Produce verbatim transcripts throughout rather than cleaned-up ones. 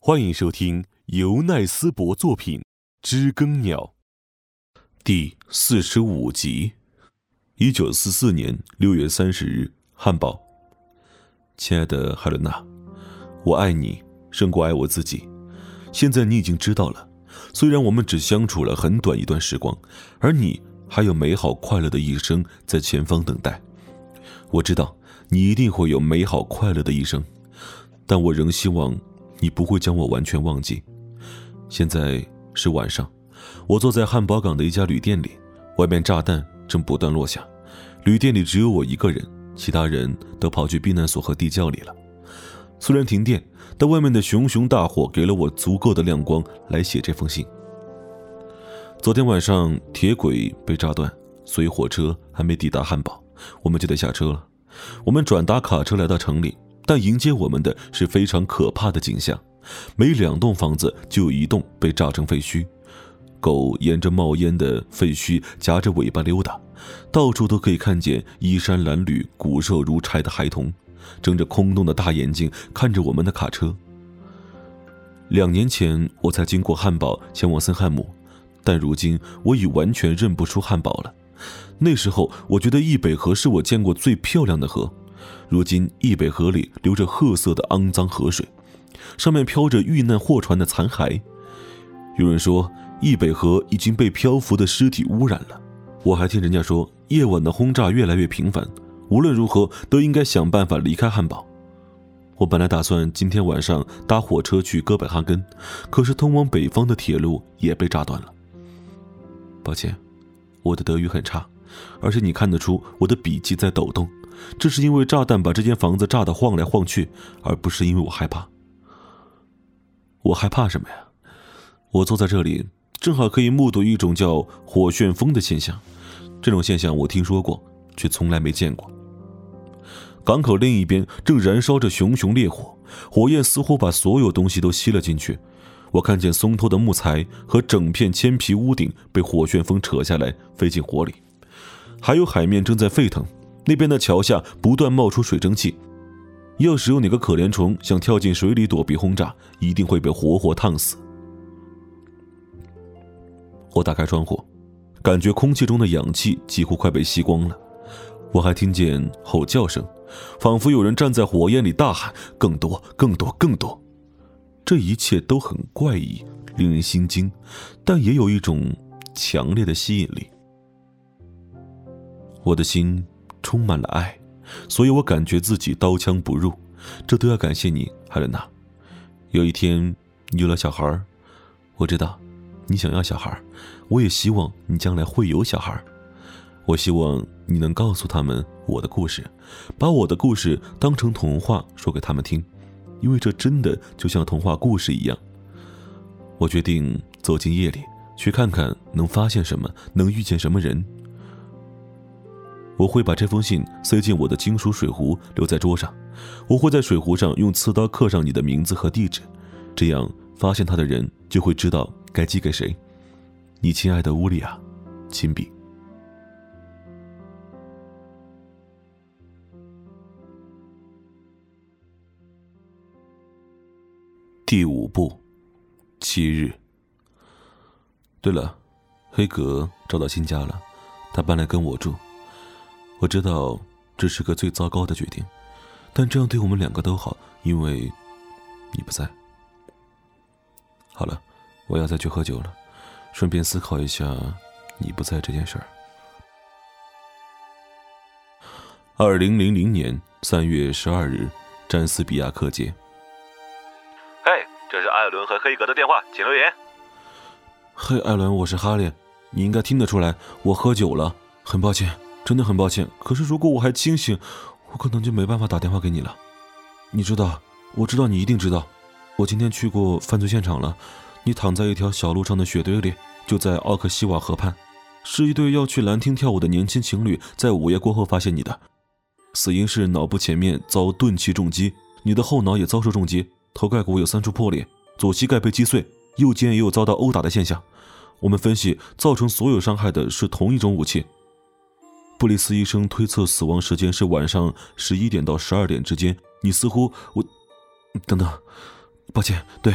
欢迎收听由奈斯伯作品《知更鸟》第四十五集。一九四四年六月三十日，汉堡。亲爱的海伦娜，我爱你胜过爱我自己。现在你已经知道了，虽然我们只相处了很短一段时光，而你还有美好快乐的一生在前方等待。我知道你一定会有美好快乐的一生，但我仍希望你不会将我完全忘记。现在是晚上，我坐在汉堡港的一家旅店里，外面炸弹正不断落下，旅店里只有我一个人，其他人都跑去避难所和地窖里了。虽然停电，但外面的熊熊大火给了我足够的亮光来写这封信。昨天晚上铁轨被炸断，所以火车还没抵达汉堡，我们就得下车了。我们转搭卡车来到城里，但迎接我们的是非常可怕的景象，每两栋房子就有一栋被炸成废墟，狗沿着冒烟的废墟夹着尾巴溜达，到处都可以看见衣衫褴褛、骨瘦如柴的孩童，睁着空洞的大眼睛看着我们的卡车。两年前我才经过汉堡前往森汉姆，但如今我已完全认不出汉堡了。那时候我觉得易北河是我见过最漂亮的河，如今易北河里流着褐色的肮脏河水，上面飘着遇难货船的残骸。有人说易北河已经被漂浮的尸体污染了，我还听人家说夜晚的轰炸越来越频繁，无论如何都应该想办法离开汉堡。我本来打算今天晚上搭火车去哥本哈根，可是通往北方的铁路也被炸断了。抱歉，我的德语很差，而且你看得出我的笔记在抖动，这是因为炸弹把这间房子炸得晃来晃去，而不是因为我害怕。我害怕什么呀？我坐在这里正好可以目睹一种叫火旋风的现象，这种现象我听说过，却从来没见过。港口另一边正燃烧着熊熊烈火，火焰似乎把所有东西都吸了进去。我看见松脱的木材和整片铅皮屋顶被火旋风扯下来飞进火里，还有海面正在沸腾，那边的桥下不断冒出水蒸气。要是有哪个可怜虫想跳进水里躲避轰炸，一定会被活活烫死。我打开窗户，感觉空气中的氧气几乎快被吸光了。我还听见吼叫声，仿佛有人站在火焰里大喊更多更多更多。这一切都很怪异，令人心惊，但也有一种强烈的吸引力。我的心充满了爱，所以我感觉自己刀枪不入，这都要感谢你，海伦娜。有一天你有了小孩，我知道你想要小孩，我也希望你将来会有小孩。我希望你能告诉他们我的故事，把我的故事当成童话说给他们听，因为这真的就像童话故事一样。我决定走进夜里，去看看能发现什么，能遇见什么人。我会把这封信塞进我的金属水壶，留在桌上。我会在水壶上用刺刀刻上你的名字和地址，这样发现它的人就会知道该寄给谁。你亲爱的乌利亚，亲笔。第五部，七日。对了，黑格找到新家了，他搬来跟我住。我知道这是个最糟糕的决定，但这样对我们两个都好，因为你不在。好了，我要再去喝酒了，顺便思考一下你不在这件事儿。二零零零年三月十二日，詹斯比亚克街。 嘿，这是艾伦和黑格的电话，请留言。 嘿，艾伦，我是哈利，你应该听得出来，我喝酒了，很抱歉，真的很抱歉。可是如果我还清醒，我可能就没办法打电话给你了。你知道，我知道你一定知道，我今天去过犯罪现场了。你躺在一条小路上的雪堆里，就在奥克西瓦河畔，是一对要去兰汀跳舞的年轻情侣在午夜过后发现你的。死因是脑部前面遭钝器重击，你的后脑也遭受重击，头盖骨有三处破裂，左膝盖被击碎，右肩也有遭到殴打的现象。我们分析，造成所有伤害的是同一种武器。布里斯医生推测死亡时间是晚上十一点到十二点之间。你似乎……我……等等，抱歉，对，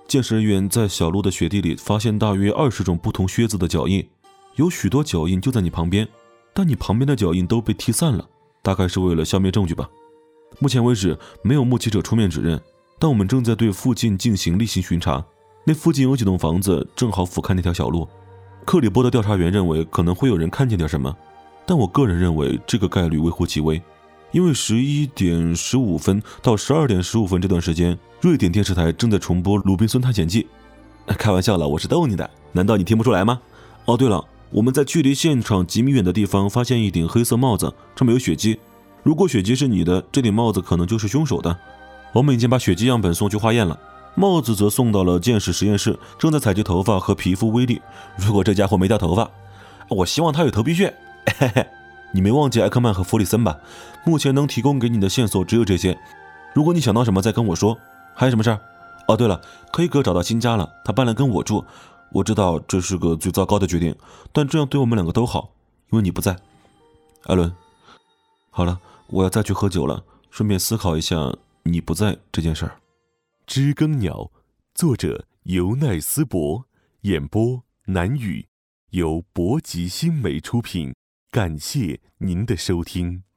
鉴识人员在小路的雪地里发现大约二十种不同靴子的脚印，有许多脚印就在你旁边，但你旁边的脚印都被踢散了，大概是为了消灭证据吧。目前为止没有目击者出面指认，但我们正在对附近进行例行巡查。那附近有几栋房子正好俯瞰那条小路。克里波的调查员认为可能会有人看见点什么，但我个人认为这个概率微乎其微，因为十一点十五分到十二点十五分这段时间，瑞典电视台正在重播《鲁滨孙探险记》。开玩笑了，我是逗你的，难道你听不出来吗？哦，对了，我们在距离现场几米远的地方发现一顶黑色帽子，上面有血迹。如果血迹是你的，这顶帽子可能就是凶手的。我们已经把血迹样本送去化验了，帽子则送到了鉴识实验室，正在采集头发和皮肤微粒。如果这家伙没掉头发，我希望他有头皮屑。嘿嘿，你没忘记艾克曼和弗里森吧？目前能提供给你的线索只有这些。如果你想到什么再跟我说。还有什么事儿？哦，对了，黑格找到新家了，他搬来跟我住。我知道这是个最糟糕的决定，但这样对我们两个都好，因为你不在。艾伦，好了，我要再去喝酒了，顺便思考一下你不在这件事儿。 知更鸟，作者尤奈斯伯，演播南语，由博吉新媒出品。感谢您的收听。